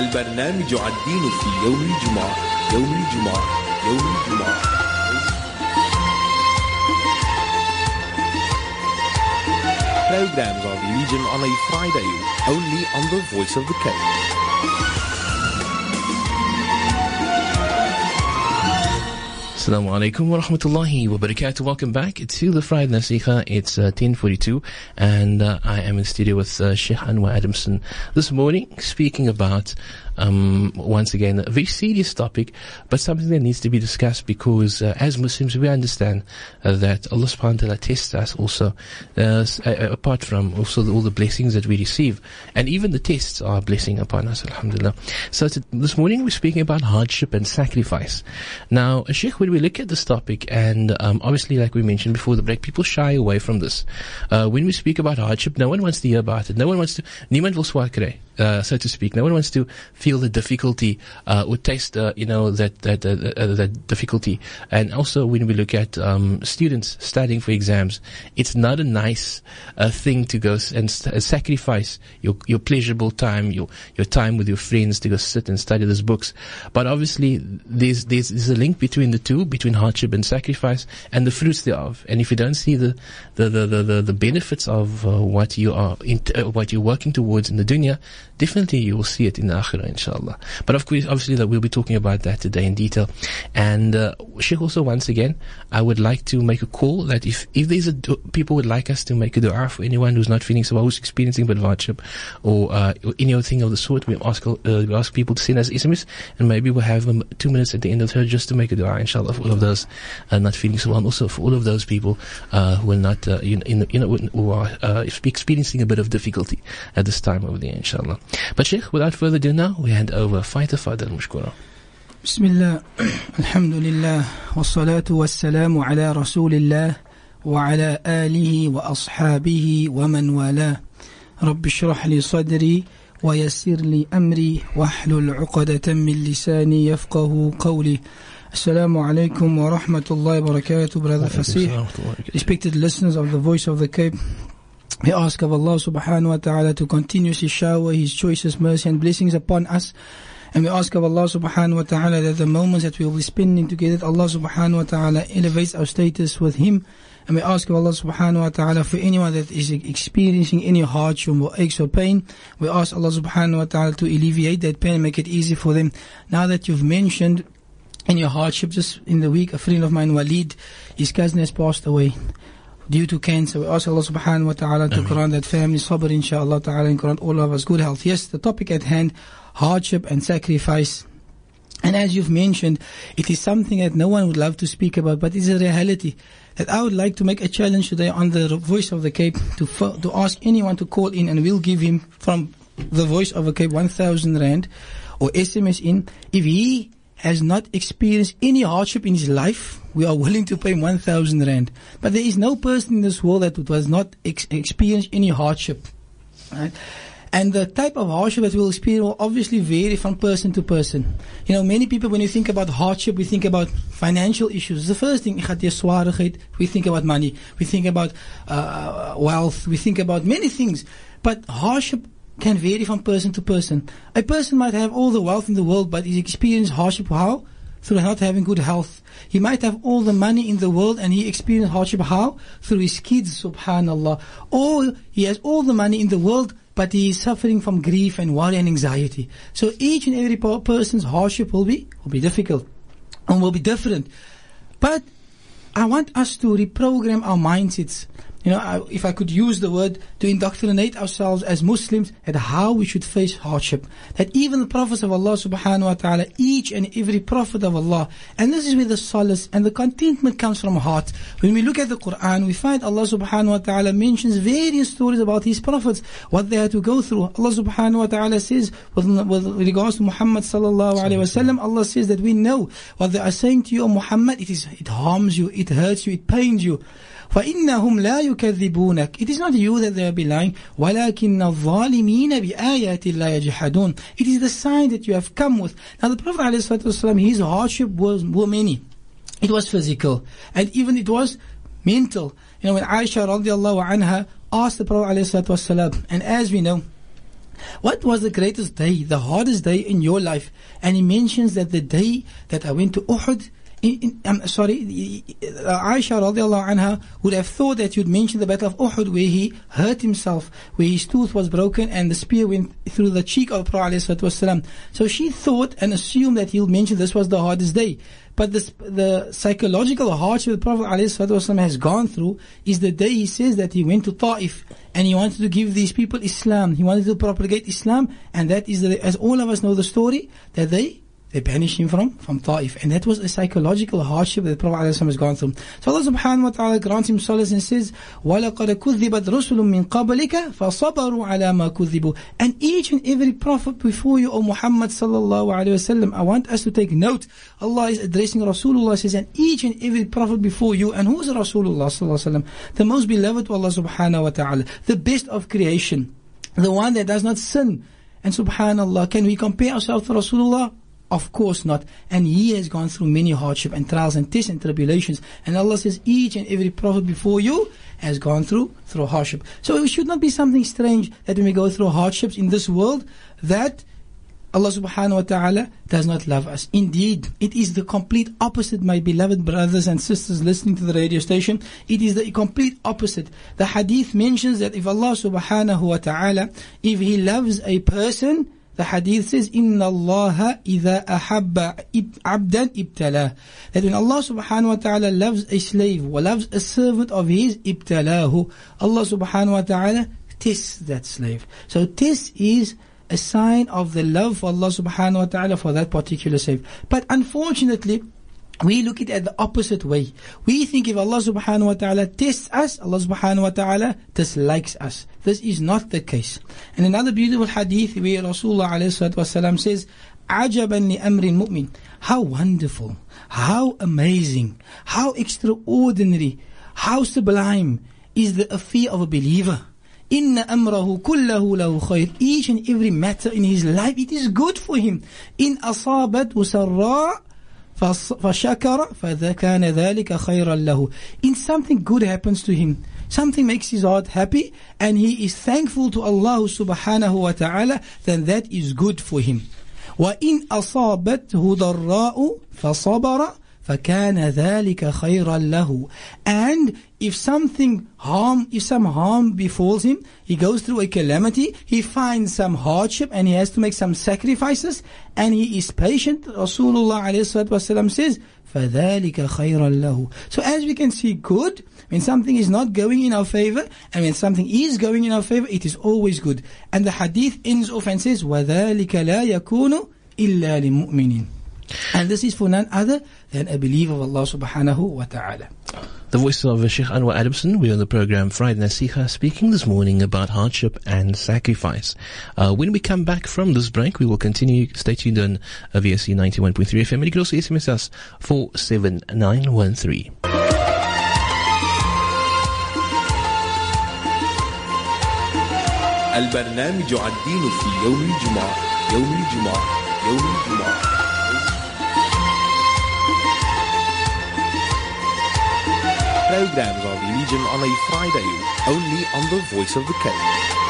البرنامج الدين في يوم الجمعة يوم الجمعة يوم الجمعة. Programs of religion on a Friday, only on the Voice of the Cape. Assalamu alaikum wa rahmatullahi wa barakatuh. Welcome back to the Friday Nasiha. It's 10:42 and I am in studio with Sheikh Anwar Adamson this morning, speaking about once again a very serious topic, but something that needs to be discussed because as Muslims we understand that Allah subhanahu wa ta'ala tests us also, apart from also all the blessings that we receive, and even the tests are a blessing upon us, alhamdulillah. So this morning we're speaking about hardship and sacrifice. Now Sheikh, when we look at this topic, and obviously like we mentioned before the break, people shy away from this. When we speak about hardship, no one wants to hear about it. No one wants to, niemand wil swaar kry, so to speak. No one wants to feel the difficulty, or taste, that difficulty. And also when we look at, students studying for exams, it's not a nice, thing to go and sacrifice your pleasurable time, your time with your friends to go sit and study these books. But obviously there's a link between the two, between hardship and sacrifice, and the fruits thereof. And if you don't see the benefits of, what you're working towards in the dunya, definitely you will see it in the akhirah, inshallah. But of course, obviously, that we'll be talking about that today in detail. And Sheikh, also once again, I would like to make a call that if there's people would like us to make a dua for anyone who's not feeling so well, who's experiencing a bit of hardship, or anything of the sort, we ask people to send us SMS, and maybe we'll have 2 minutes at the end of her just to make a dua, inshallah, for all of those not feeling so well, and also for all of those people who are not who are experiencing a bit of difficulty at this time over there, inshallah. But Sheikh, without further ado now, we hand over. Fadal Mushkura. Bismillah, alhamdulillah, wassalatu wassalamu ala rasulillah, wa ala alihi wa ashabihi wa man wala. Rabbi shrah li sadri, wa yassir li amri, wa hlul uqadatan min lisani yafqahu qawli. Assalamu alaikum wa rahmatullahi wa barakatuh, brother Fasih. Respected listeners of the Voice of the Cape, we ask of Allah subhanahu wa ta'ala to continuously shower His choicest mercy and blessings upon us. And we ask of Allah subhanahu wa ta'ala that the moments that we will be spending together, Allah subhanahu wa ta'ala elevates our status with Him. And we ask of Allah subhanahu wa ta'ala for anyone that is experiencing any hardship or aches or pain, we ask Allah subhanahu wa ta'ala to alleviate that pain and make it easy for them. Now that you've mentioned in your hardship, just in the week, a friend of mine, Walid, his cousin has passed away due to cancer. We ask Allah subhanahu wa ta'ala to grant that family sabr, inshallah ta'ala, and grant all of us good health. Yes, the topic at hand, hardship and sacrifice. And as you've mentioned, it is something that no one would love to speak about, but it's a reality that I would like to make a challenge today on the Voice of the Cape to ask anyone to call in, and we'll give him from the Voice of the Cape 1,000 rand or SMS in. If he has not experienced any hardship in his life, we are willing to pay 1,000 rand. But there is no person in this world that does not experience any hardship. Right? And the type of hardship that we'll experience will obviously vary from person to person. You know, many people, when you think about hardship, we think about financial issues. The first thing, we think about money. We think about wealth. We think about many things. But hardship can vary from person to person. A person might have all the wealth in the world, but he experiences hardship how? Through not having good health. He might have all the money in the world and he experiences hardship how? Through his kids, subhanallah. Or he has all the money in the world, but he is suffering from grief and worry and anxiety. So each and every person's hardship will be difficult and will be different. But I want us to reprogram our mindsets. You know, if I could use the word, to indoctrinate ourselves as Muslims at how we should face hardship. That even the prophets of Allah subhanahu wa ta'ala, each and every prophet of Allah, and this is where the solace and the contentment comes from heart. When we look at the Quran, we find Allah subhanahu wa ta'ala mentions various stories about His prophets, what they had to go through. Allah subhanahu wa ta'ala says, with regards to Muhammad sallallahu alayhi wa sallam, Allah says that we know what they are saying to you, O Muhammad, it harms you, it hurts you, it pains you. فَإِنَّهُمْ لَا يُكَذِّبُونَكَ. It is not you that they will be lying. وَلَكِنَّ الظَّالِمِينَ بِآيَاتِ اللَّهِ يَجْحَدُونَ. It is the sign that you have come with. Now the Prophet ﷺ, his hardship were many. It was physical, and even it was mental. You know, when Aisha radiallahu anha asked the Prophet ﷺ, and as we know, What was the greatest day, the hardest day in your life? And he mentions that the day that I went to Uhud, Aisha radiallahu anha would have thought that you'd mention the battle of Uhud, where he hurt himself, where his tooth was broken and the spear went through the cheek of the Prophet ﷺ. So she thought and assumed that he'll mention this was the hardest day. But the psychological hardship the Prophet ﷺ has gone through is the day he says that he went to Ta'if and he wanted to give these people Islam. He wanted to propagate Islam, and that is, as all of us know the story, that they banished him from Ta'if. And that was a psychological hardship that the Prophet ﷺ has gone through. So Allah subhanahu wa ta'ala grants him solace and says, وَلَقَدْ كُذِّبَتْ رُسُلٌ مِّن قَبْلِكَ فَصَبَرُوا عَلَى مَا كُذِّبُوا. And each and every prophet before you, O Muhammad sallallahu alayhi wa sallam, I want us to take note. Allah is addressing Rasulullah, says, and each and every prophet before you. And who is Rasulullah sallallahu alayhi wa sallam? The most beloved to Allah subhanahu wa ta'ala, the best of creation, the one that does not sin. And subhanallah, can we compare ourselves to Rasulullah? Of course not. And he has gone through many hardship and trials and tests and tribulations. And Allah says each and every prophet before you has gone through hardship. So it should not be something strange that when we go through hardships in this world, that Allah subhanahu wa ta'ala does not love us. Indeed, it is the complete opposite, my beloved brothers and sisters listening to the radio station. It is the complete opposite. The hadith mentions that if Allah subhanahu wa ta'ala, if He loves a person, the hadith says, إِنَّ اللَّهَ إِذَا أَحَبَّ عَبْدًا إِبْتَلَاهُ. That when Allah subhanahu wa ta'ala loves a slave or loves a servant of His, إِبْتَلَاهُ, Allah subhanahu wa ta'ala tests that slave. So test is a sign of the love for Allah subhanahu wa ta'ala for that particular slave. But unfortunately, we look at it the opposite way. We think if Allah subhanahu wa ta'ala tests us, Allah subhanahu wa ta'ala dislikes us. This is not the case. And another beautiful hadith where Rasulullah alayhi salatu wasalam says, عَجَبًا لِأَمْرِ الْمُؤْمِنِ. How wonderful, how amazing, how extraordinary, how sublime is the affair of a believer. إِنَّ أَمْرَهُ كُلَّهُ لَهُ خَيْرٌ. Each and every matter in his life, it is good for him. إِنْ أَصَابَتْهُ سَرَّاءٌ فَشَكَرَ فَكَانَ ذَلِكَ خَيْرًا لَهُ. In something good happens to him, something makes his heart happy, and he is thankful to Allah subhanahu wa ta'ala, then that is good for him. وَإِنْ أَصَابَتْهُ ضَرَّاءُ فَصَبَرَ فَكَانَ ذَلِكَ خَيْرًا لَهُ. And if some harm befalls him, he goes through a calamity, he finds some hardship and he has to make some sacrifices, and he is patient, Rasulullah ﷺ says, فَذَلِكَ خَيْرًا لَهُ. So as we can see, good, when something is not going in our favor, and when something is going in our favor, it is always good. And the hadith ends off and says, وَذَلِكَ لَا يَكُونُ إِلَّا لِمُؤْمِنٍ. And this is for none other than a believer of Allah subhanahu wa ta'ala. The voice of Sheikh Anwar Adamson. We're on the program Friday Nasiha, speaking this morning about hardship and sacrifice. When we come back from this break, we will continue. Stay tuned on VSC 91.3 FM. And you can also SMS us 47913. البرنامج الدين في يوم الجمعة يوم الجمعة يوم الجمعة. Programs of religion on a Friday, only on the Voice of the Cape.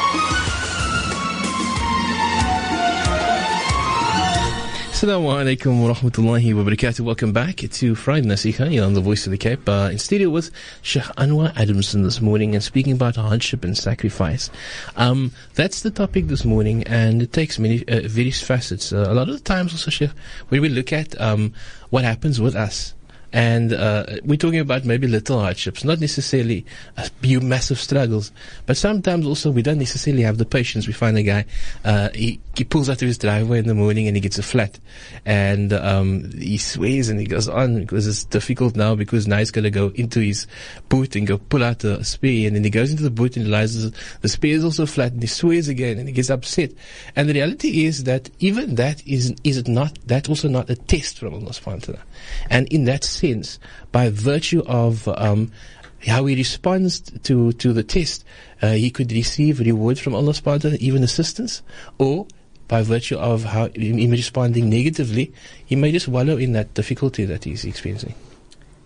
Assalamu alaikum wa rahmatullahi wa barakatuh. Welcome back to Friday Nasiha here on the Voice of the Cape. In studio with Sheikh Anwar Adamson this morning, and speaking about hardship and sacrifice. That's the topic this morning, and it takes many various facets. A lot of the times also, Sheikh, when we look at what happens with us, and we're talking about maybe little hardships, not necessarily massive struggles, but sometimes also we don't necessarily have the patience. We find a guy, he pulls out of his driveway in the morning and he gets a flat, and he swears and he goes on because it's difficult now, because now he's going to go into his boot and go pull out a spare, and then he goes into the boot and realizes the spare is also flat, and he swears again and he gets upset. And the reality is that even that is it not, that also not a test from Allah subhanahu wa ta'ala. And in that sense, by virtue of how he responds to the test, he could receive reward from Allah subhanahu wa ta'ala, even assistance, or by virtue of how him responding negatively, he may just wallow in that difficulty that he's experiencing.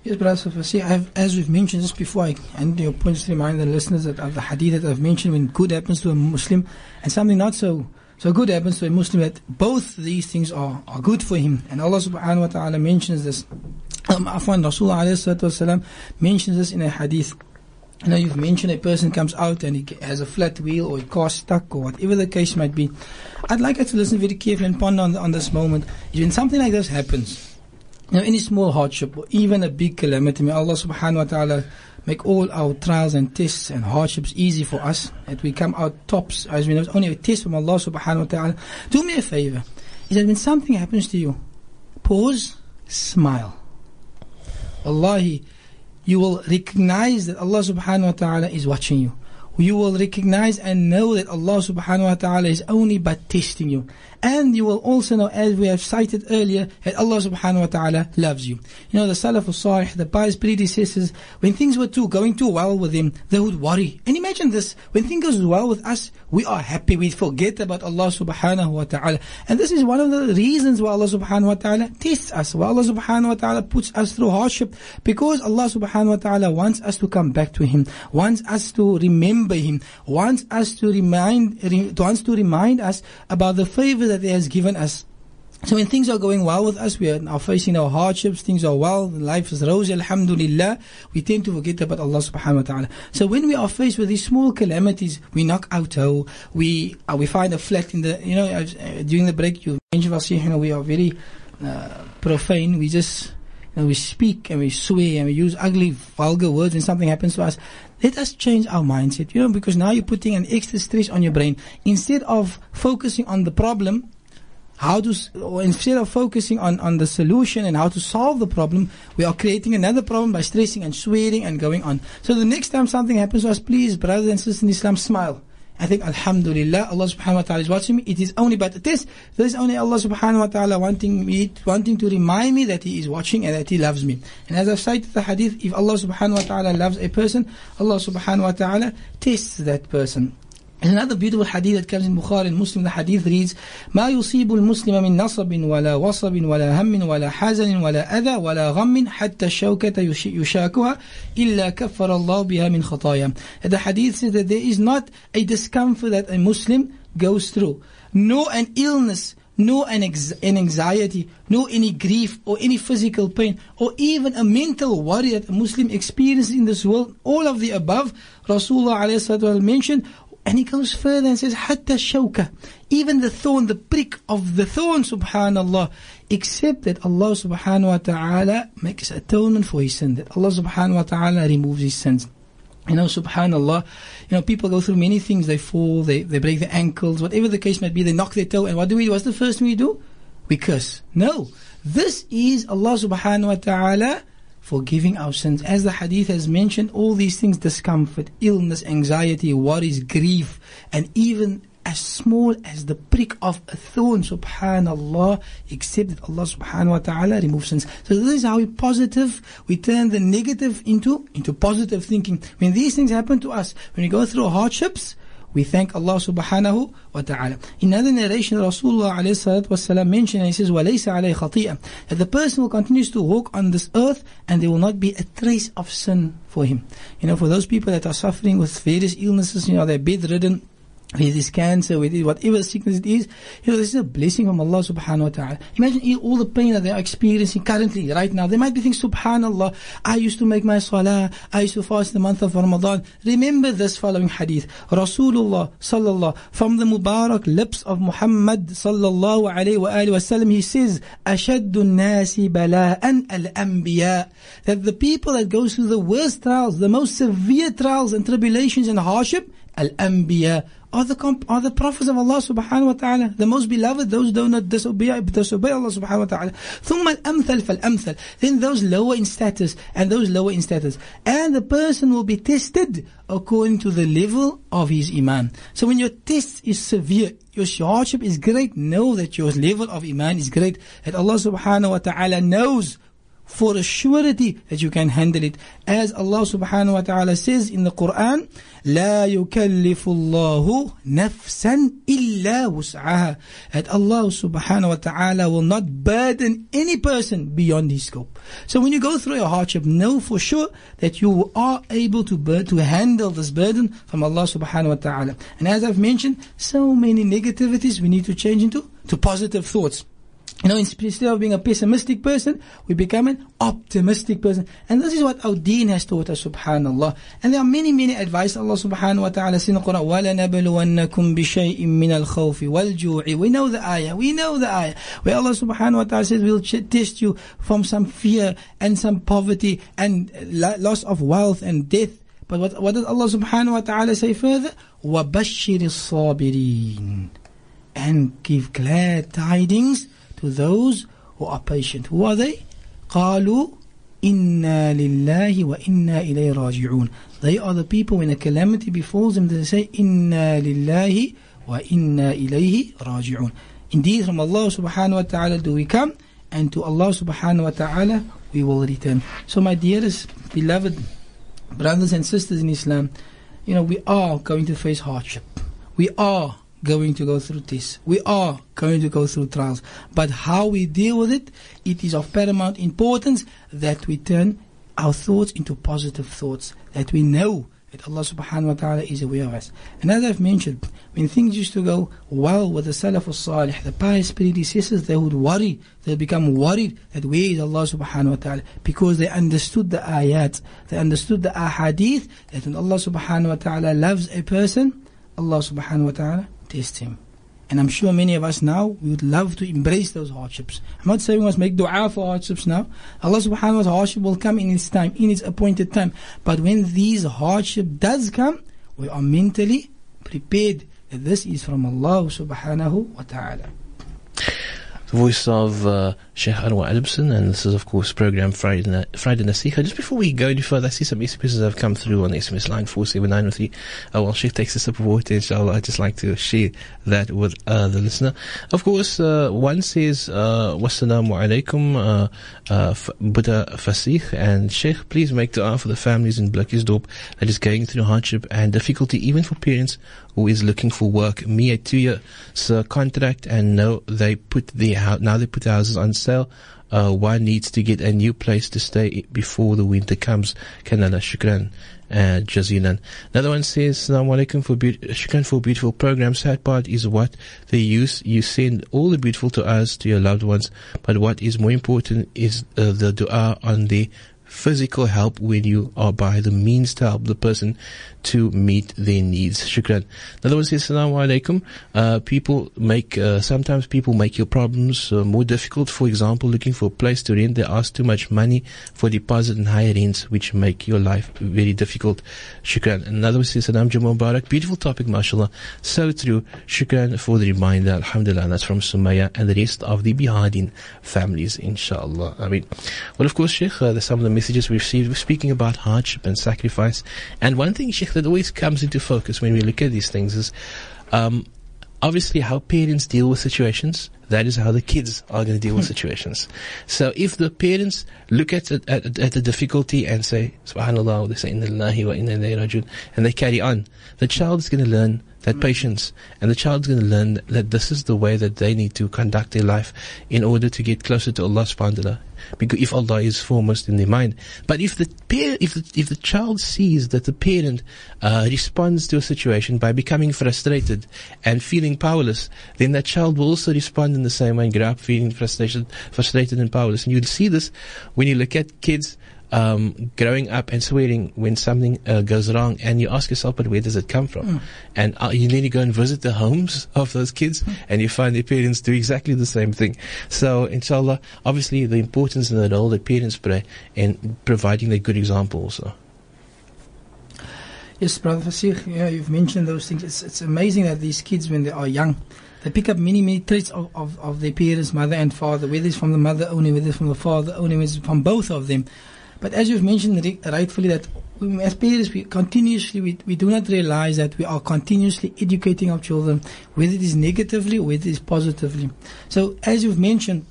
Yes, Brother see, as we've mentioned just before, and your points to remind the listeners that of the hadith that I've mentioned, when good happens to a Muslim and something not so good happens to a Muslim, that both these things are good for him. And Allah subhanahu wa ta'ala mentions this. Afwan, Rasulullah alayhi salatu wasalam mentions this in a hadith. You know, you've mentioned a person comes out and he has a flat wheel or a car stuck or whatever the case might be. I'd like us to listen very carefully and ponder on this moment. When something like this happens, you know, any small hardship or even a big calamity, may Allah subhanahu wa ta'ala make all our trials and tests and hardships easy for us, that we come out tops, as we know, it's only a test from Allah subhanahu wa ta'ala. Do me a favor, is that when something happens to you, pause, smile. Wallahi, you will recognize that Allah subhanahu wa ta'ala is watching you. You will recognize and know that Allah subhanahu wa ta'ala is only but testing you. And you will also know, as we have cited earlier, that Allah subhanahu wa ta'ala loves you. You know, the Salaf al-Salih, the pious predecessors, when things were going too well with them, they would worry. And imagine this, when things goes well with us, we are happy, we forget about Allah subhanahu wa ta'ala. And this is one of the reasons why Allah subhanahu wa ta'ala tests us, why Allah subhanahu wa ta'ala puts us through hardship, because Allah subhanahu wa ta'ala wants us to come back to Him, wants us to remember Him, wants us to remind us about the favor that He has given us. So when things are going well with us, we are now facing our hardships, things are well, life is rosy, alhamdulillah, we tend to forget about Allah subhanahu wa ta'ala. So when we are faced with these small calamities, we knock out, we find a flat in the, during the break, you mentioned, we are very profane, we just, we speak and we swear and we use ugly, vulgar words when something happens to us. Let us change our mindset, because now you're putting an extra stress on your brain. Instead of focusing on the problem, instead of focusing on the solution and how to solve the problem, we are creating another problem by stressing and swearing and going on. So the next time something happens to us, please, brothers and sisters in Islam, smile. I think, alhamdulillah, Allah subhanahu wa ta'ala is watching me. It is only but a test. There is only Allah subhanahu wa ta'ala wanting to remind me that He is watching and that He loves me. And as I've cited the hadith, if Allah subhanahu wa ta'ala loves a person, Allah subhanahu wa ta'ala tests that person. There's another beautiful hadith that comes in Bukhari and Muslim. The hadith reads, ما يصيب المسلم من نصب ولا وصب ولا هم ولا حزن ولا أذى ولا غم حتى الشوكة يشاكها إلا كفر الله بها من خطايا. The hadith says that there is not a discomfort that a Muslim goes through, nor an illness, nor an anxiety, nor any grief or any physical pain, or even a mental worry that a Muslim experiences in this world. All of the above, Rasulullah ﷺ mentioned. And he goes further and says, Hatta shawka, even the thorn, the prick of the thorn, subhanallah, except that Allah subhanahu wa ta'ala makes atonement for his sin, that Allah subhanahu wa ta'ala removes his sins. Subhanallah, people go through many things, they fall, they break their ankles, whatever the case might be, they knock their toe, and what's the first thing we do? We curse. No, this is Allah subhanahu wa ta'ala forgiving our sins. As the hadith has mentioned, all these things, discomfort, illness, anxiety, worries, grief, and even as small as the prick of a thorn, subhanallah, except that Allah subhanahu wa ta'ala removes sins. So this is how we turn the negative into positive thinking. When these things happen to us, when we go through hardships, we thank Allah subhanahu wa ta'ala. In another narration, Rasulullah alayhi salatu wasalam mentioned, and he says, وَلَيْسَ عَلَيْهِ خَطِيئًا, that the person will continue to walk on this earth and there will not be a trace of sin for him. For those people that are suffering with various illnesses, they're bedridden, with this cancer, with whatever sickness it is, this is a blessing from Allah subhanahu wa ta'ala. Imagine all the pain that they are experiencing currently, right now. They might be thinking, subhanallah, I used to make my salah, I used to fast the month of Ramadan. Remember this following hadith. Rasulullah sallallahu, from the Mubarak lips of Muhammad sallallahu alayhi wa alihi wa sallam, he says, أَشَدُّ النَّاسِ بَلَاءً الْأَنْبِيَاء, that the people that go through the worst trials, the most severe trials and tribulations and hardship, al-anbiya, are the prophets of Allah subhanahu wa ta'ala, the most beloved, those who do not disobey Allah subhanahu wa ta'ala. ثُمَّ الْأَمْثَلْ فَالْأَمْثَلْ, then those lower in status and those lower in status. And the person will be tested according to the level of his iman. So when your test is severe, your hardship is great, know that your level of iman is great, that Allah subhanahu wa ta'ala knows for a surety that you can handle it. As Allah subhanahu wa ta'ala says in the Quran, لا يكلف الله نفسا إلا وسعها. That Allah subhanahu wa ta'ala will not burden any person beyond his scope. So when you go through a hardship, know for sure that you are able to handle this burden from Allah subhanahu wa ta'ala. And as I've mentioned, so many negativities we need to change into positive thoughts. Instead of being a pessimistic person, we become an optimistic person. And this is what our deen has taught us, subhanallah. And there are many, many advice Allah subhanahu wa ta'ala says in the Quran, وَلَنَبْلُوَنَّكُمْ بِشَيْءٍ مِّنَ الْخَوْفِ وَالْجُوعِ. We know the ayah. Where Allah subhanahu wa ta'ala says, we'll test you from some fear and some poverty and loss of wealth and death. But what does Allah subhanahu wa ta'ala say further? وَبَشِّرِ الصَّابِرِينَ. And give glad tidings to those who are patient. Who are they? قالوا إنا لله وإنا إليه راجعون. They are the people when a calamity befalls them, they say إنا لله وإنا إليه راجعون. Indeed, from Allah subhanahu wa ta'ala do we come, and to Allah subhanahu wa ta'ala we will return. So my dearest beloved brothers and sisters in Islam, we are going to face hardship. We are going to go through this. We are going to go through trials. But how we deal with it, it is of paramount importance that we turn our thoughts into positive thoughts, that we know that Allah subhanahu wa ta'ala is aware of us. And as I've mentioned, when things used to go well with the Salaf al-Salih, the pious predecessors, they would worry, they'll become worried that where is Allah subhanahu wa ta'ala, because they understood the ayat, they understood the ahadith, that when Allah subhanahu wa ta'ala loves a person, Allah subhanahu wa ta'ala test him. And I'm sure many of us now, we would love to embrace those hardships. I'm not saying we must make dua for hardships now. Allah subhanahu wa ta'ala hardship will come in its time, in its appointed time. But when these hardship does come, we are mentally prepared that this is from Allah subhanahu wa ta'ala. The voice of Sheikh Anwar Adamson, and this is of course program Friday Nasiha. Just before we go any further, I see some SMSs that have come through on the SMS line 47903. While Sheikh takes a sip of water, inshallah, I'd just like to share that with the listener. Of course, one says, Wassalamu alaikum, Buddha Fasih, and Sheikh, please make dua for the families in Blikkiesdorp that is going through hardship and difficulty, even for parents who is looking for work. Me, a 2-year contract, and now they put the houses on sale. One needs to get a new place to stay before the winter comes. Kanala, shukran, jazilan. Another one says, Assalamu alaikum, shukran for a beautiful program. Sad part is what they use. You send all the beautiful to us, to your loved ones, but what is more important is the dua on the physical help when you are by the means to help the person to meet their needs. Shukran. Another one says, Assalamu alaikum. Sometimes people make your problems more difficult. For example, looking for a place to rent, they ask too much money for deposit and higher rents, which make your life very difficult. Shukran. Another one says, Salam Jummah Mubarak. Beautiful topic, mashallah. So true. Shukran for the reminder. Alhamdulillah. That's from Sumaya and the rest of the Bihadin families, inshallah. Well, of course, Sheikh, there's some of the messages we've received. We're speaking about hardship and sacrifice. And one thing, Sheikh, that always comes into focus when we look at these things is obviously how parents deal with situations. That is how the kids are going to deal with situations. So if the parents look at the difficulty and say, Subhanallah, they say, Inna lillahi wa inna ilayhi rajiun, and they carry on, the child is going to learn that patience, and the child's going to learn that this is the way that they need to conduct their life in order to get closer to Allah subhanahu wa ta'ala. Because if Allah is foremost in their mind. But if the child sees that the parent responds to a situation by becoming frustrated and feeling powerless, then that child will also respond in the same way and grow up feeling frustrated and powerless. And you'll see this when you look at kids growing up and swearing when something goes wrong, and you ask yourself, but where does it come from? And you need to go and visit the homes of those kids, and you find their parents do exactly the same thing. So inshallah, obviously the importance and the role that parents play in providing the good example also. Yes, Brother Fasih, you've mentioned those things. It's amazing that these kids, when they are young, they pick up many traits of their parents, mother and father, whether it's from the mother only, whether it's from the father only, whether it's from both of them. But as you've mentioned rightfully, that as parents, we do not realize that we are continuously educating our children, whether it is negatively or whether it is positively. So as you've mentioned,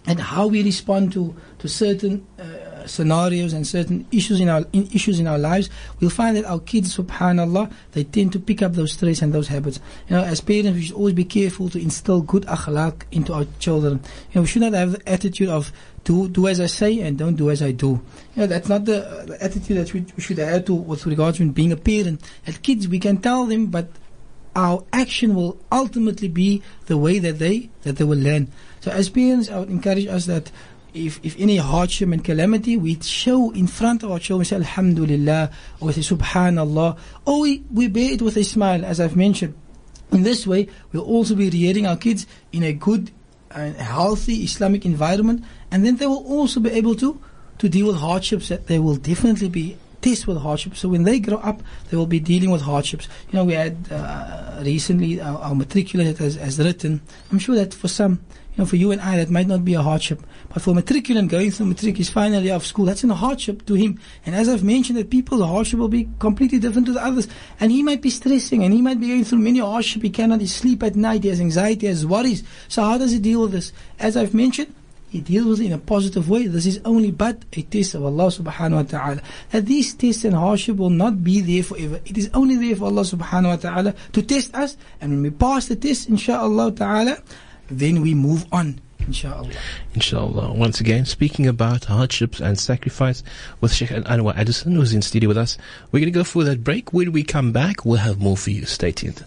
and how we respond to certain scenarios and certain issues in our lives, we'll find that our kids, subhanallah, they tend to pick up those traits and those habits. As parents, we should always be careful to instill good akhlaq into our children. We should not have the attitude of do as I say and don't do as I do. That's not the attitude that we should have to with regards to being a parent. As kids, we can tell them, but our action will ultimately be the way that they will learn. So as parents, I would encourage us that if any hardship and calamity, we show in front of our children, we say Alhamdulillah, or we say Subhanallah, or we bear it with a smile, as I've mentioned. In this way, we'll also be rearing our kids in a good and healthy Islamic environment, and then they will also be able to deal with hardships that they will definitely be faced with hardships. So when they grow up, they will be dealing with hardships. We had recently our matriculate has written. I'm sure that for some, for you and I, that might not be a hardship. But for a matriculant going through matric, his final year of school, that's a hardship to him. And as I've mentioned, that the hardship will be completely different to the others. And he might be stressing, and he might be going through many hardship. He cannot sleep at night, he has anxiety, he has worries. So how does he deal with this? As I've mentioned, he deals with it in a positive way. This is only but a test of Allah subhanahu wa ta'ala. That these tests and hardship will not be there forever. It is only there for Allah subhanahu wa ta'ala to test us. And when we pass the test, inshaAllah ta'ala, then we move on, inshallah. Inshallah. Once again, speaking about hardships and sacrifice with Sheikh Anwar Addison, who's in studio with us. We're going to go for that break. When we come back, we'll have more for you. Stay tuned.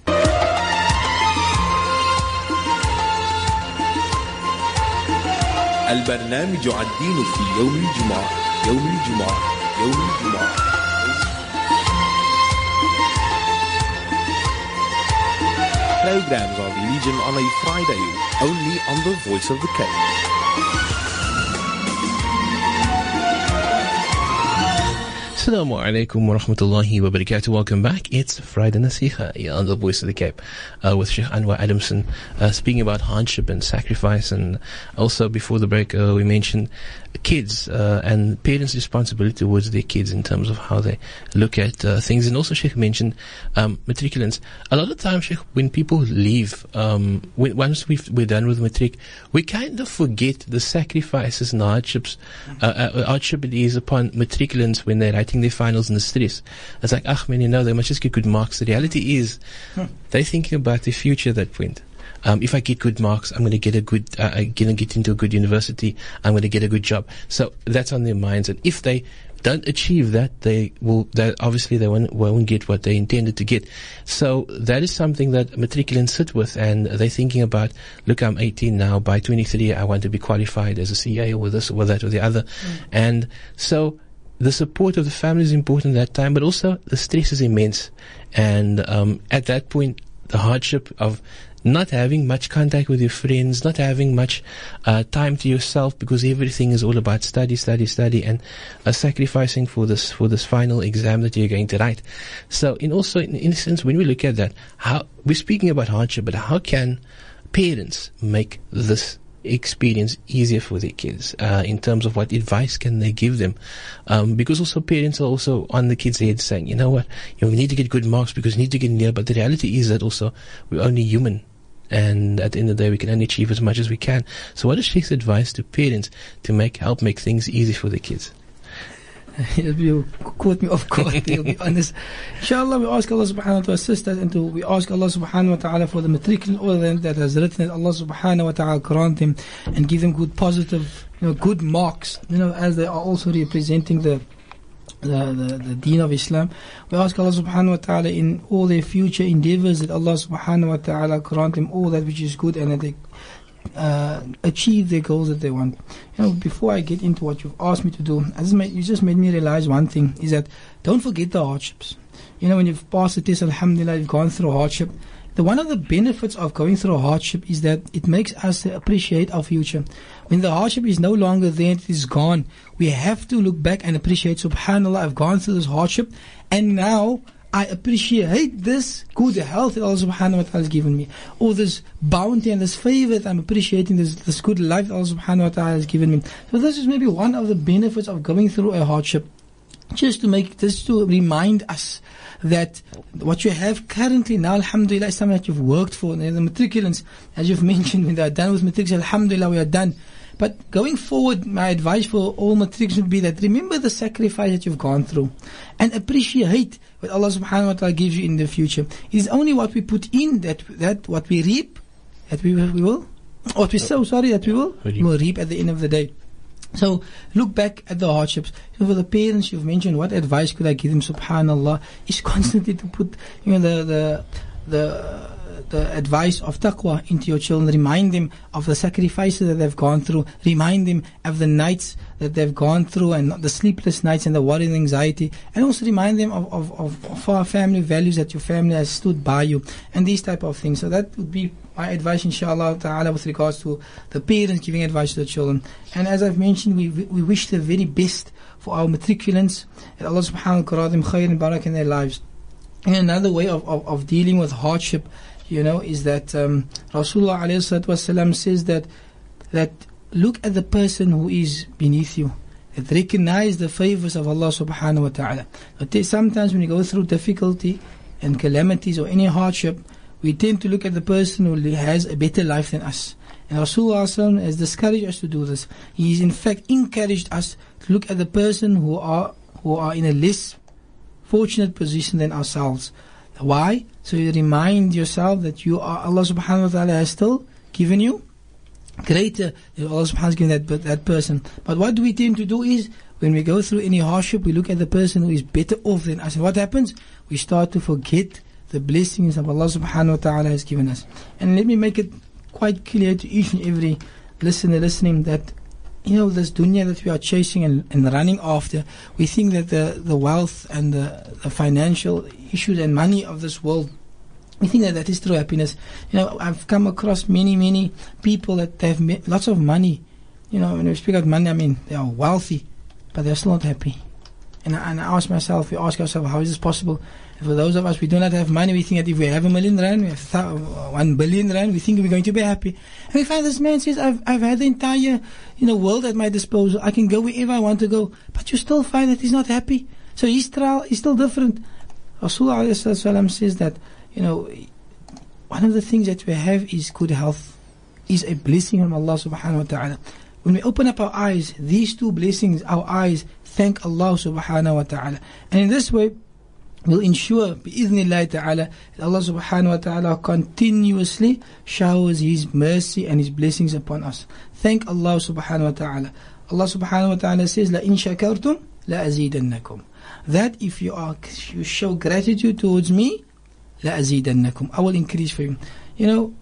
البرنامج الدين في يوم الجمعة يوم الجمعة يوم الجمعة. Programs of Religion on a Friday, only on the Voice of the Cape. Assalamu alaikum wa rahmatullahi wa barakatuh. Welcome back. It's Friday Nasiha here on the Voice of the Cape with Sheikh Anwar Adamson, speaking about hardship and sacrifice. And also before the break, we mentioned kids and parents' responsibility towards their kids in terms of how they look at things. And also Sheikh mentioned matriculants. A lot of times, Sheikh, when people leave, once we're done with matric, we kind of forget the sacrifices and hardships hardship it is upon matriculants when they're writing their finals in the stress. It's like, man, they must just get good marks. The reality is, they're thinking about the future that went. If I get good marks, I'm going to get get into a good university. I'm going to get a good job. So that's on their minds. And if they don't achieve that, obviously they won't get what they intended to get. So that is something that matriculants sit with, and they're thinking about, look, I'm 18 now, by 23 I want to be qualified as a CA or this or that or the other. And so the support of the family is important at that time, but also the stress is immense. And at that point, the hardship of not having much contact with your friends, not having much time to yourself, because everything is all about study, and sacrificing for this final exam that you're going to write. So, in a sense, when we look at that, we're speaking about hardship, but how can parents make this experience easier for their kids in terms of what advice can they give them, because also parents are also on the kids' head saying, you know what, we need to get good marks because we need to get near. But the reality is that also we're only human, and at the end of the day we can only achieve as much as we can. So what is Sheikh's advice to parents to help make things easy for their kids? You caught me off guard, to be honest. Inshallah, we ask Allah subhanahu wa ta'ala to assist us, and we ask Allah subhanahu wa ta'ala for the matriculant order that has written it. Allah subhanahu wa ta'ala grant them and give them good positive, good marks, as they are also representing the deen of Islam. We ask Allah subhanahu wa ta'ala in all their future endeavors that Allah subhanahu wa ta'ala grant them all that which is good, and that they achieve their goals that they want. Before I get into what you've asked me to do, you just made me realize one thing, is that don't forget the hardships. When you've passed the test, alhamdulillah, you've gone through hardship. One of the benefits of going through a hardship is that it makes us appreciate our future. When the hardship is no longer there, it is gone, we have to look back and appreciate, subhanallah, I've gone through this hardship, and now I appreciate this good health that Allah subhanahu wa ta'ala has given me, or this bounty and this favor that I'm appreciating, this good life that Allah subhanahu wa ta'ala has given me. So this is maybe one of the benefits of going through a hardship, just to remind us that what you have currently now, alhamdulillah, is something that you've worked for. And the matriculants, as you've mentioned, when they are done with matrics, alhamdulillah, we are done. But going forward, my advice for all matrics would be that remember the sacrifice that you've gone through and appreciate what Allah subhanahu wa ta'ala gives you in the future. It is only what we put in that what we reap, that we will what we sow, that we will reap at the end of the day. So look back at the hardships. So for the parents you've mentioned, what advice could I give them? Subhanallah, is constantly to put the advice of taqwa into your children. Remind them of the sacrifices that they've gone through. Remind them of the nights that they've gone through and the sleepless nights and the worry and anxiety. And also remind them of our family values, that your family has stood by you and these type of things. So that would be my advice, inshallah ta'ala, with regards to the parents giving advice to the children. And as I've mentioned, we wish the very best for our matriculants, that Allah subhanahu wa ta'ala them khair and barak in their lives. And another way of dealing with hardship, is that Rasulullah alayhi wasallam says that look at the person who is beneath you, that recognize the favors of Allah subhanahu wa ta'ala. Sometimes when you go through difficulty and calamities or any hardship, we tend to look at the person who has a better life than us. And Rasulullah has discouraged us to do this. He has in fact encouraged us to look at the person who are in a less fortunate position than ourselves. Why? So you remind yourself that Allah subhanahu wa ta'ala has still given you greater. Allah subhanahu wa ta'ala has given that person. But what we tend to do is, when we go through any hardship, we look at the person who is better off than us. And what happens? We start to forget the blessings of Allah subhanahu wa ta'ala has given us. And let me make it quite clear to each and every listener listening that this dunya that we are chasing and running after, we think that the wealth and the financial issues and money of this world, we think that is true happiness. I've come across many people that have lots of money. When we speak about money, I mean they are wealthy, but they're still not happy. And I ask myself, we ask ourselves, how is this possible? And for those of us, we do not have money, we think that if we have R1 million, we have 1 billion rand, we think we're going to be happy. And we find this man says, I've had the entire world at my disposal. I can go wherever I want to go. But you still find that he's not happy. So his trial is still different. Rasulullah says that, one of the things that we have is good health, is a blessing from Allah subhanahu wa ta'ala. When we open up our eyes, these two blessings, our eyes thank Allah subhanahu wa ta'ala. And in this way, we'll ensure, bi'idhnillahi ta'ala, that Allah subhanahu wa ta'ala continuously showers His mercy and His blessings upon us. Thank Allah subhanahu wa ta'ala. Allah subhanahu wa ta'ala says, لَإِن شَكَرْتُمْ لَأَزِيدَنَّكُمْ. That if you show gratitude towards me, لَأَزِيدَنَّكُمْ, I will increase for you.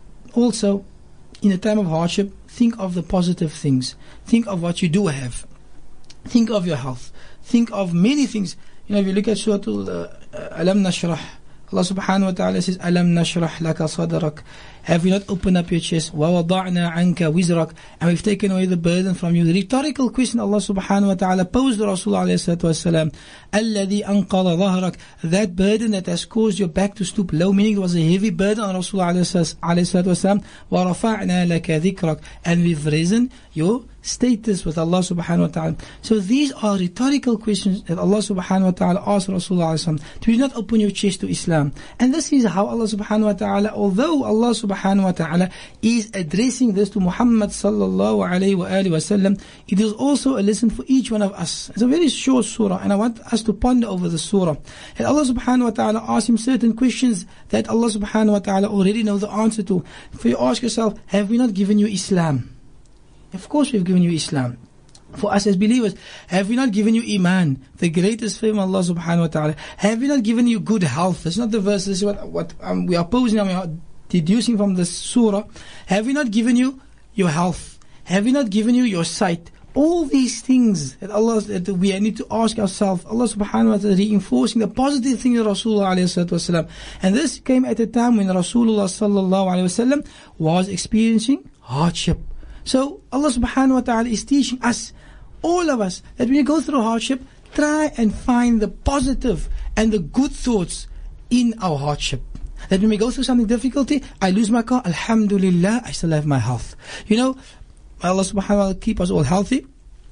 Also, in a time of hardship, think of the positive things. Think of what you do have. Think of your health. Think of many things. If you look at Surah Alam Nashrah, Allah subhanahu wa ta'ala says, Alam Nashrah laka sadrak. Have we not opened up your chest? وَوَضَعْنَا عَنْكَ وِزْرَكَ. And we've taken away the burden from you. The rhetorical question Allah subhanahu wa ta'ala posed to Rasulullah alayhi salatu wasalam, الَّذِي أَنْقَضَ ظَهْرَكَ. That burden that has caused your back to stoop low, meaning it was a heavy burden on Rasulullah alayhi salatu wasalam. وَرَفَعْنَا لَكَ ذِكْرَكَ. And we've risen your status with Allah subhanahu wa ta'ala. So these are rhetorical questions that Allah subhanahu wa ta'ala asked Rasulullah alayhi salatu wasalam. Do not open your chest to Islam. And this is how Allah subhanahu wa ta'ala, although Allah subhanahu wa ta'ala is addressing this to Muhammad sallallahu alayhi wa alihi wa sallam, it is also a lesson for each one of us. It's a very short surah, and I want us to ponder over the surah. And Allah subhanahu wa ta'ala asks him certain questions that Allah subhanahu wa ta'ala already know the answer to. If you ask yourself, have we not given you Islam? Of course we've given you Islam. For us as believers, have we not given you Iman, the greatest favor of Allah subhanahu wa ta'ala? Have we not given you good health? That's not the verse, this is what we are posing and we are deducing from the surah. Have we not given you your health? Have we not given you your sight? All these things that we need to ask ourselves, Allah subhanahu wa ta'ala reinforcing the positive things of Rasulullah alayhi salatu wasalam. And this came at a time when Rasulullah sallallahu alayhi wasallam was experiencing hardship. So Allah subhanahu wa ta'ala is teaching us, all of us, that when you go through hardship, try and find the positive and the good thoughts in our hardship. That when we go through something difficulty, I lose my car, alhamdulillah, I still have my health. Allah subhanahu wa ta'ala keep us all healthy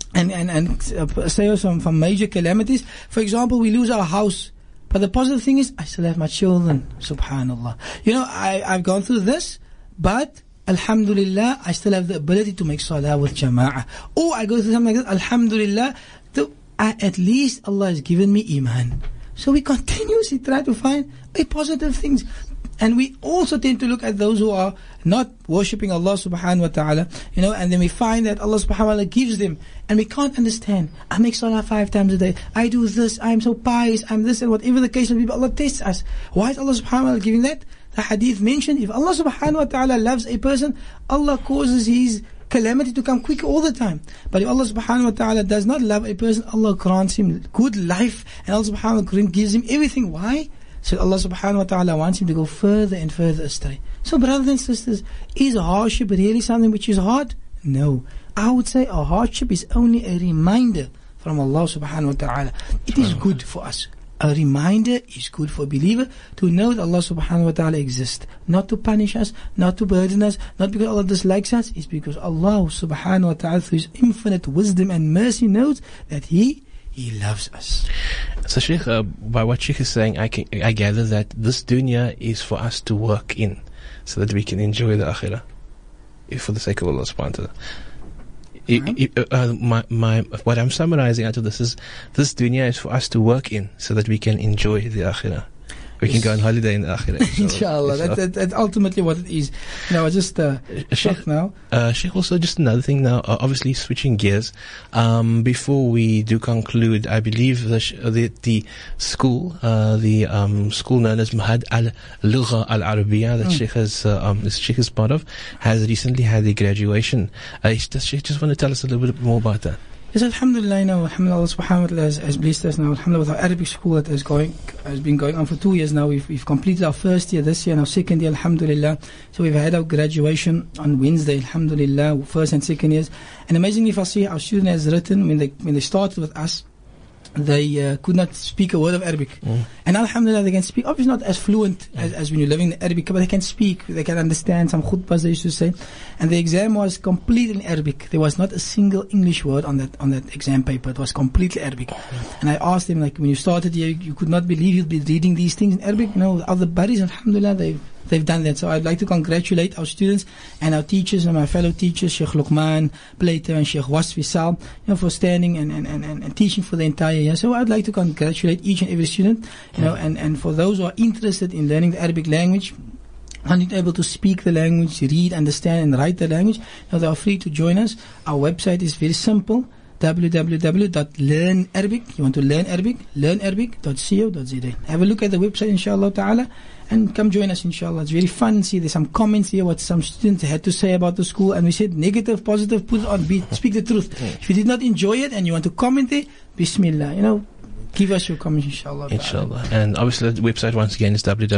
and save us from major calamities. For example, we lose our house, but the positive thing is, I still have my children, subhanallah. I've gone through this, but Alhamdulillah, I still have the ability to make salah with jama'ah. Or I go through something like this, Alhamdulillah, at least Allah has given me iman. So we continuously try to find positive things. And we also tend to look at those who are not worshipping Allah subhanahu wa ta'ala, and then we find that Allah subhanahu wa ta'ala gives them, and we can't understand. I make salah 5 times a day, I do this, I'm so pious, I'm this, and whatever the case may be, Allah tests us. Why is Allah subhanahu wa ta'ala giving that? The hadith mentioned, if Allah subhanahu wa ta'ala loves a person, Allah causes his calamity to come quicker all the time. But if Allah subhanahu wa ta'ala does not love a person, Allah grants him good life, and Allah subhanahu wa ta'ala gives him everything. Why? So Allah subhanahu wa ta'ala wants him to go further and further astray. So brothers and sisters, is hardship really something which is hard? No. I would say a hardship is only a reminder from Allah subhanahu wa ta'ala. It is good for us. A reminder is good for a believer to know that Allah subhanahu wa ta'ala exists. Not to punish us, not to burden us, not because Allah dislikes us. It's because Allah subhanahu wa ta'ala through His infinite wisdom and mercy knows that He loves us. So Sheikh, by what Sheikh is saying, I gather that this dunya is for us to work in, so that we can enjoy the akhirah, for the sake of Allah subhanahu wa ta'ala. What I'm summarizing out of this is, this dunya is for us to work in, so that we can enjoy the akhirah. We can go on holiday in the akhirah. Inshallah. That's ultimately what it is. I just Sheikh, now. Sheikh, also just another thing now, obviously switching gears, before we do conclude, I believe the school, school known as Mahad al-Lugha al-Arabiya that Sheikh is part of, has recently had a graduation. Does Sheikh just want to tell us a little bit more about that? Yes, alhamdulillah, alhamdulillah, Allah subhanahu wa ta'ala has blessed us now. Alhamdulillah, with our Arabic school that has been going on for 2 years now. We've completed our first year this year and our second year, alhamdulillah. So we've had our graduation on Wednesday, alhamdulillah, first and second years. And amazingly, if I see our student has written, when they started with us, they could not speak a word of Arabic. And alhamdulillah, they can speak, obviously not as fluent as when you're living in Arabic, but they can speak, they can understand some khutbahs they used to say. And the exam was completely in Arabic. There was not a single English word on that exam paper. It was completely Arabic. And I asked them, when you started here, you could not believe you'd be reading these things in Arabic. Other buddies, alhamdulillah, they've done that. So I'd like to congratulate our students and our teachers and my fellow teachers, Sheikh Luqman, Plato, and Sheikh Wasfi Sal, for standing and teaching for the entire year. So I'd like to congratulate each and every student, and for those who are interested in learning the Arabic language, are not able to speak the language, read, understand, and write the language, they are free to join us. Our website is very simple, www.learnarabic. You want to learn Arabic? learnarabic.co.za. Have a look at the website, inshallah ta'ala, and come join us, inshallah. It's very fun. See, there's some comments here, what some students had to say about the school, and we said negative, positive, put it on, speak the truth. If you did not enjoy it and you want to comment there, bismillah, give us your comments, inshallah. Inshallah. And obviously the website once again is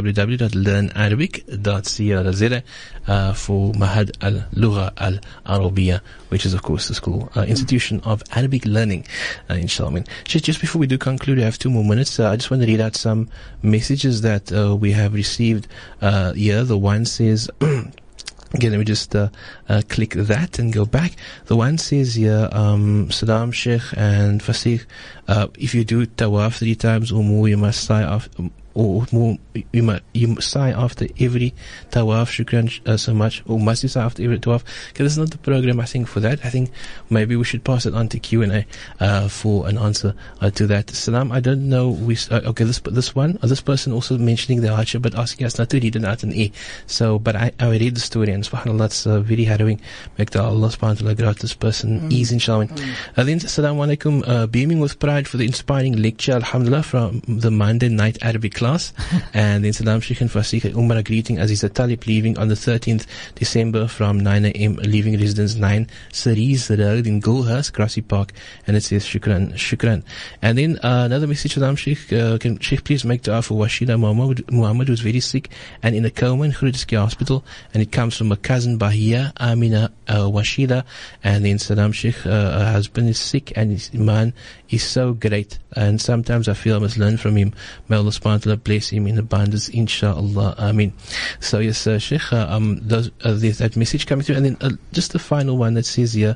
www.learnarabic.co.za for Mahad al-Lugha al-Arabiya, which is of course the school institution of Arabic learning, inshallah. Just before we do conclude, I have 2 more minutes. I just want to read out some messages that we have received here. The one says again, let me just click that and go back. The one says here, Salam Sheikh and Fasih, if you do tawaf 3 times or more, you must sigh off, or more, you sigh after every tawaf. Shukran so much. Or must you sigh after every tawaf? Okay, this is not the program, I think, for that. I think maybe we should pass it on to Q&A for an answer to that. Salam, I don't know. Okay, this person also mentioning the hardship, but asking us not to read it out in E. So, but I read the story, and subhanAllah, it's very harrowing. Make Allah subhanahu wa ta'ala grant this person ease, inshallah. Then, Assalamu alaikum, beaming with pride for the inspiring lecture, alhamdulillah, from the Monday night Arabic class. And then Salam Sheikh and Fasih Umrah greeting Aziz Talib, leaving on the 13th December from 9 a.m. leaving residence 9 Cerise Road in Gulhurst, Grassy Park, and it says shukran. And then another message, Salam Sheikh, can Sheikh please make dua for Washida Muhammad, who's very sick and in a coma in Khrudiski Hospital, and it comes from a cousin Bahia Amina Washida. And then Salam Sheikh, her husband is sick and his iman is so great, and sometimes I feel I must learn from him. May Allah subhanahu wa ta'ala bless him in abundance, inshallah, ameen. So yes, Sheikh, there's that message coming through. And then just the final one that says here,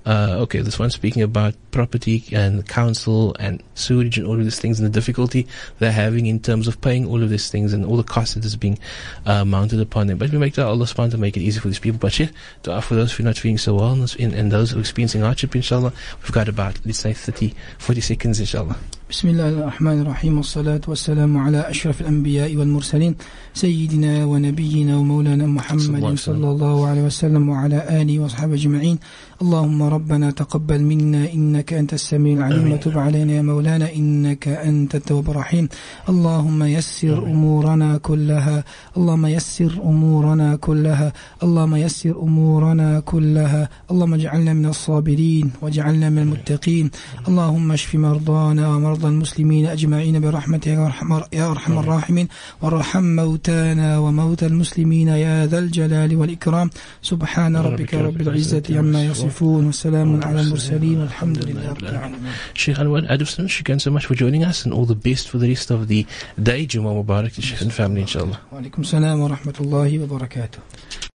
Okay, this one's speaking about property and council and sewage and all of these things and the difficulty they're having in terms of paying all of these things and all the costs that is being mounted upon them. But we make Allah subhanahu wa ta'ala make it easy for these people. But yeah, dua for those who are not feeling so well and those who are experiencing hardship, inshallah. We've got about, let's say, 40 seconds, inshallah. بسم الله الرحمن الرحيم والصلاة والسلام على أشرف الأنبياء والمرسلين سيدنا ونبينا ومولانا محمد صلى الله عليه وسلم وعلى آله وصحبه أجمعين. اللهم ربنا تقبل منا إنك أنت السميع العليم وتب علينا يا مولانا إنك أنت التواب الرحيم. اللهم يسر أمورنا كلها اللهم يسر أمورنا كلها اللهم يسر أمورنا كلها اللهم اجعلنا من الصابرين واجعلنا من المتقين. اللهم اشف مرضانا ومرضى المسلمين أجمعين برحمتك يا أرحم الراحمين وارحم موتانا وموتى المسلمين يا ذا الجلال والإكرام. سبحان ربك رب العزة عما يصفون وسلام على المرسلين والحمد لله رب العالمين. Sheikh Anwar Adamson, shukran so much for joining us and all the best for the rest of the day. Jummah Mubarak to Sheikh and family, inshallah. Wa alaikum salam wa rahmatullahi wa barakatuh.